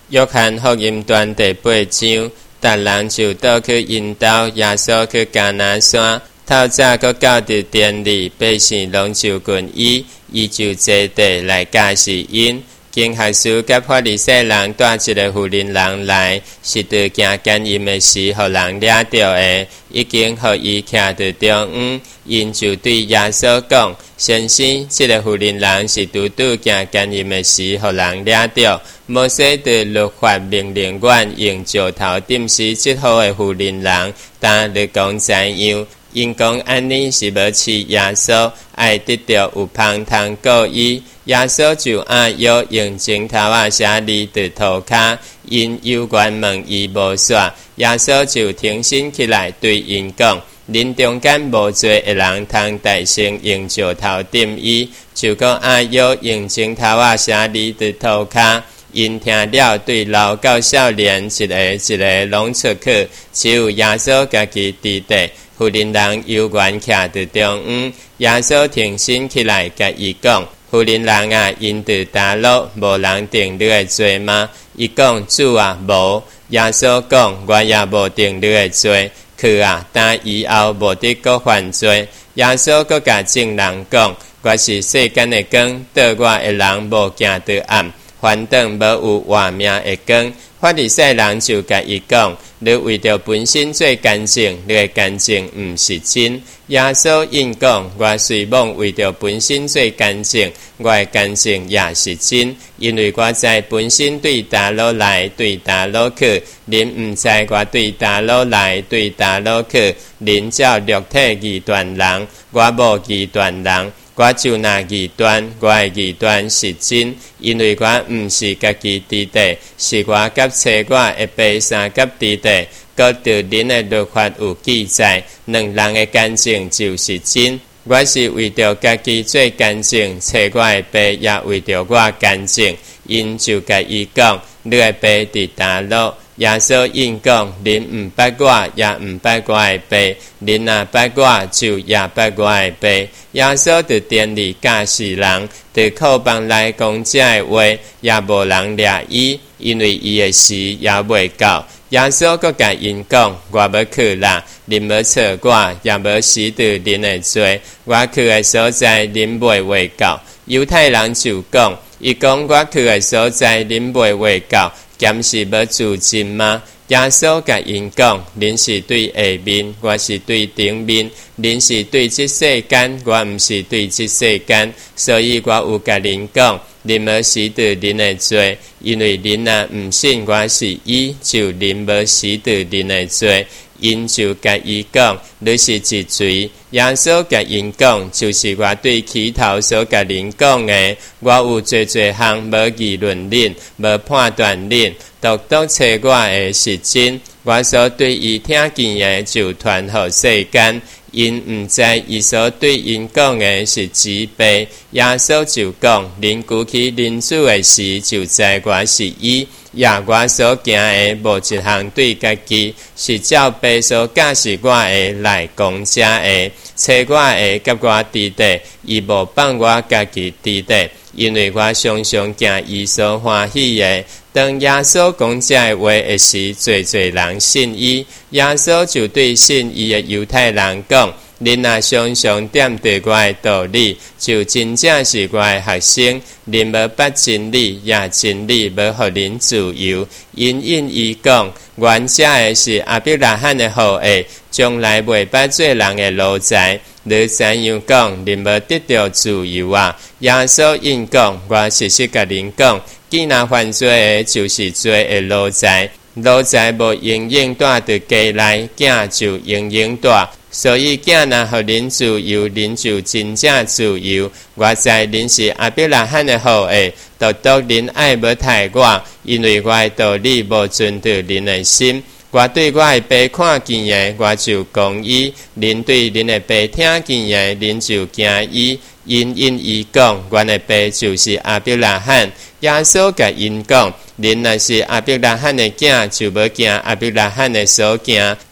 约翰福音段第8章，达人就倒去引导耶稣去迦拿山，透早阁到伫殿里，百姓拢就群伊就坐地来教示因。经学士甲法利赛人带一个妇人人来，是伫行奸淫的时，互人抓到的，已经互伊徛伫中央。因就对耶稣讲：“先生，这个妇人人是拄行奸淫的时，互人抓到。摩西伫律法命令阮用石头钉死这号的妇人人，但你讲怎样？”因讲安尼是要饲耶稣，爱得到有芳通告伊。耶稣就约用指头写字伫涂骹，因有关问伊无煞，耶稣就挺身起来对因讲：恁中间无罪的人通大声用石头钉伊，就讲约用指头写字伫涂骹。因听了，对老到少年一个拢出去，只有耶稣家己伫地。妇人人犹原徛伫中央，耶稣挺身起来，甲伊讲：妇人人啊，因伫叨落，无人定你的罪吗？伊讲：主啊，无。耶稣讲：我也无定你的罪，去啊，但以后无得搁犯罪。耶稣搁甲众人讲：我是世间的光，倒我的人无行在暗，反正无有活命的光。法利赛人就甲伊讲：你为着本身做干净，你的干净毋是真。耶稣应讲：我虽妄为着本身做干净，我的干净也是真，因为我在本身对叨落来，对叨落去，恁毋知我对叨落来，对叨落去，恁照肉体异端人，我无异端人。我就拿异端，我的异端是真，因为我毋是家己伫地，是我甲找我的爸三甲伫地，搁着恁的律法有记载，两人的干净就是真。我是为着家己做干净，找我的爸也为着我干净。因就甲伊讲：你的爸伫叨落？耶稣应讲：恁毋捌我，也毋捌我的爸；恁若捌我，就也捌我的爸。耶稣伫殿里教示人，伫口房内讲这的话，也无人掠伊，因为伊的时也未到。耶稣阁甲因讲：我要去啦，恁要找我，也要死伫恁的罪。我去的所在，恁未到。犹太人就讲：伊讲我去的所在，恁未到。咸是要自尽吗？耶稣甲因讲：恁是对下面，我是对顶面；恁是对这世间，我毋是对这世间。所以我有甲恁讲，恁要死伫恁的罪，因为恁若毋信我是伊，就恁要死伫恁的罪。因就甲伊讲：你是一罪。耶稣甲因讲：就是我对起头所甲恁讲的，我有做项无议论恁，无判断恁，独找我的是真。我所对伊听见的，就传予世间。因毋知伊所对因讲的是指背。耶稣就讲：恁举起恁主的时，就知我是伊。也我所行的，无一项对家己，是照爸所教示我的来讲这的。找我的甲我伫地，伊无放我家己伫地，因为我常常行伊所欢喜的。当耶稣讲这话的时，侪人信伊。耶稣就对信伊的犹太人讲：恁若常常踮伫我的道理，就真正是我的学生。恁要捌真理，也真理要互恁自由。因伊讲：原这的是亚伯拉罕的后裔，将来未捌做人的奴才。你怎样讲，恁要得到自由啊？耶稣应讲：我实实甲恁讲，既然犯罪的，就是罪的奴才。奴才无永远住伫家内，囝就永远住。所以囝若互恁自由，恁就真正自由。我知恁是亚伯拉罕的后裔，独恁爱要害我，因为我的道理无遵照恁的心。我对我的爸看见的，我就讲伊；恁对恁的爸听见的，恁就惊伊。因伊讲：阮的爸就是亚伯拉罕。耶稣甲因讲：恁若是亚伯拉罕的囝，就要行亚伯拉罕的所行。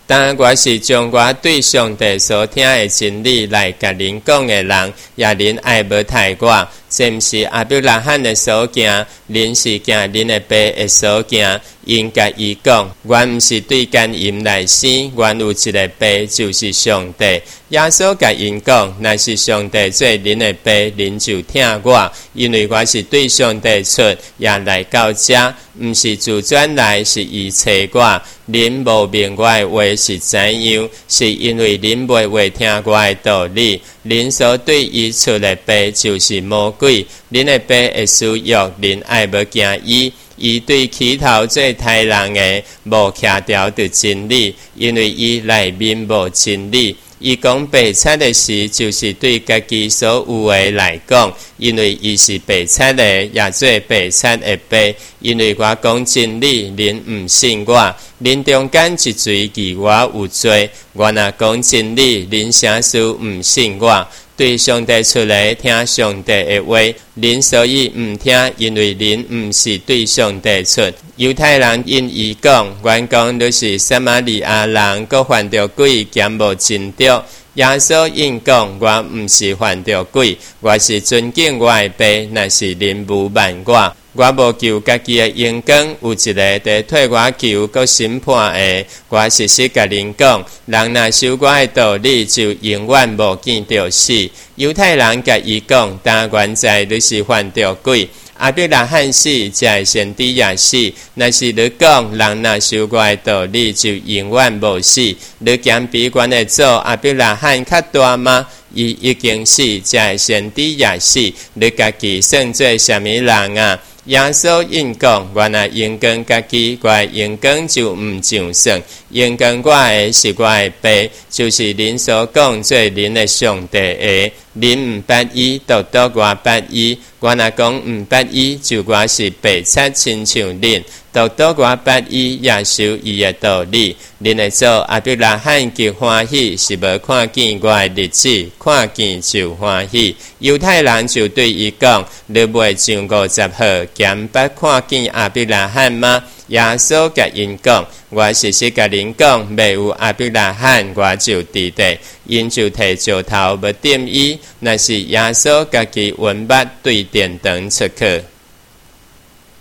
当我是将我对上帝所听的真理来甲恁讲的人，也恁爱无太我，这毋是亚伯拉罕的所行，恁是行恁的爸的所行。因甲伊讲，阮毋是对奸淫来生，阮有一个爸，就是上帝。耶稣甲因讲，若是上帝做恁的爸，恁就听我，因为我是对上帝出，也来到这，毋是自转来，是伊找我。恁无明我的话是怎样？是因为恁袂话听我的道理。恁所对伊出的爸，就是魔鬼。恁的爸会使欲，恁爱无惊伊。伊对起头做太人的，无徛条的真理，因为伊内面无真理。伊讲白贼的事，就是对家己所有的来讲，因为伊是白贼的，也做白贼的爸。因为我讲真理，恁毋信我，恁中间一嘴疑我有罪。我若讲真理，恁啥事毋信我。对上帝出来听上帝的话，恁所以毋听，因为恁毋是对上帝出。犹太人因伊讲，阮讲都是撒玛利亚人，佮犯着鬼，兼无真着。耶稣因讲，我毋是犯着鬼，我是尊敬我的爸，若是恁侮慢我。我无求家己的荣光，有一个在替我求，佮审判的。我实实甲恁讲，人若守我的道理，就永远无见着死。犹太人甲伊讲，但原在你是犯着鬼。亚伯拉罕死，才会先知也死。若是你讲，人若守我的道理，就永远无死。你嫌比阮的祖亚伯拉罕较大吗？伊已经死，才会先知也死。你家己算做什么人啊？耶稣因讲，我若应光家己，我的应光就毋上算。应光我的是我的爸，就是恁所讲做恁的上帝的。恁毋捌伊，独我捌伊。我若讲毋捌伊，就我是白贼，亲像恁。独我捌伊，也守伊的道理。恁的祖亚伯拉罕极欢喜，是无看见我的日子，看见就欢喜。犹太人就对伊讲：你袂上50岁，兼捌看见亚伯拉罕吗？耶稣甲因讲：我实实甲恁讲，未有亚伯拉罕，我就伫地。因就摕石头要点伊，若是耶稣家己温目对电灯出去。